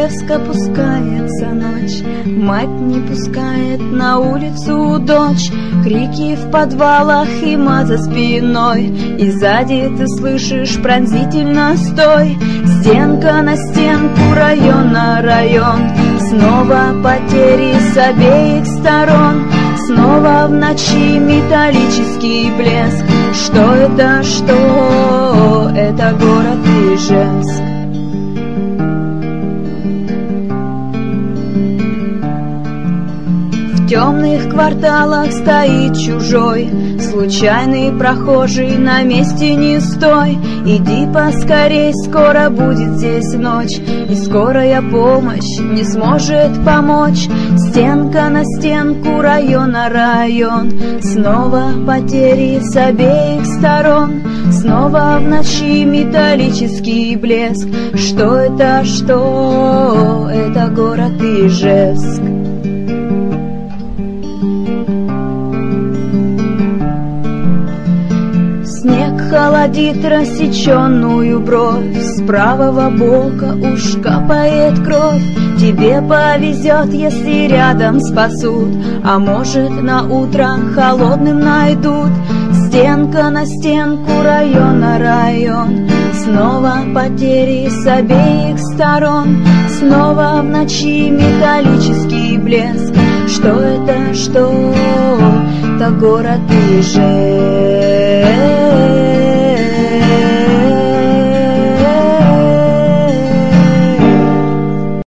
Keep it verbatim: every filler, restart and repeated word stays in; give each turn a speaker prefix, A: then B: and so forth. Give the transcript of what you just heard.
A: Ижевск опускается ночь, мать не пускает на улицу дочь. Крики в подвалах и мат за спиной, и сзади ты слышишь пронзительно стой. Стенка на стенку, район на район, снова потери с обеих сторон. Снова в ночи металлический блеск. Что это, что это город Ижевск. В темных кварталах стоит чужой, случайный прохожий, на месте не стой. Иди поскорей, скоро будет здесь ночь, и скорая помощь не сможет помочь. Стенка на стенку, район на район, снова потери с обеих сторон. Снова в ночи металлический блеск. Что это, что это город Ижевск. Снег холодит рассеченную бровь, с правого бока уж капает кровь. Тебе повезет, если рядом спасут, а может на утро холодным найдут. Стенка на стенку, район на район, снова потери с обеих сторон. Снова в ночи металлический блеск. Что это, что это город Ижевск.